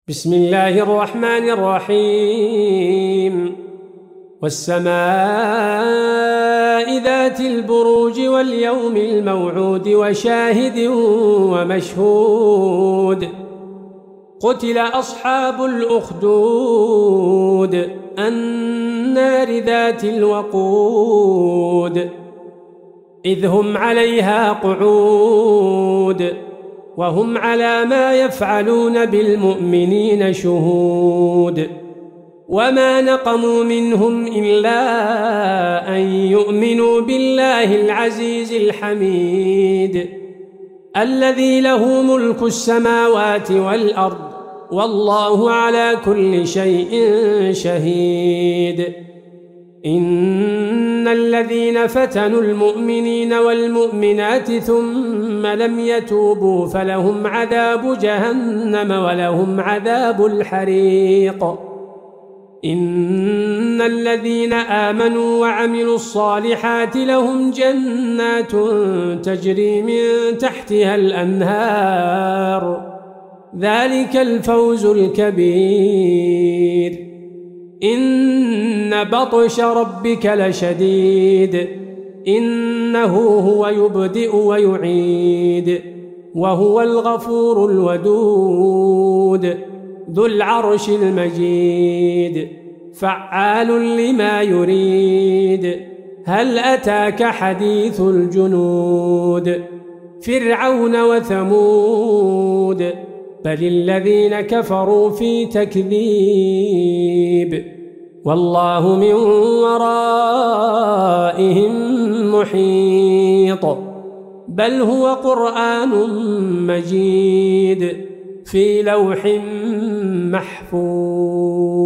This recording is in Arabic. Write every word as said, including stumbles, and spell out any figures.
بسم الله الرحمن الرحيم والسماء ذات البروج واليوم الموعود وشاهد ومشهود قتل أصحاب الأخدود النار ذات الوقود إذ هم عليها قعود وهم على ما يفعلون بالمؤمنين شهود وما نقموا منهم إلا أن يؤمنوا بالله العزيز الحميد الذي له ملك السماوات والأرض والله على كل شيء شهيد إن الذين فتنوا المؤمنين والمؤمنات ثم لم يتوبوا فلهم عذاب جهنم ولهم عذاب الحريق إن الذين آمنوا وعملوا الصالحات لهم جنات تجري من تحتها الأنهار ذلك الفوز الكبير إن بطش ربك لشديد إنه هو يبدئ ويعيد وهو الغفور الودود ذو العرش المجيد فعال لما يريد هل أتاك حديث الجنود فرعون وثمود بل الذين كفروا في تكذيب والله من ورائهم محيط بل هو قرآن مجيد في لوح محفوظ.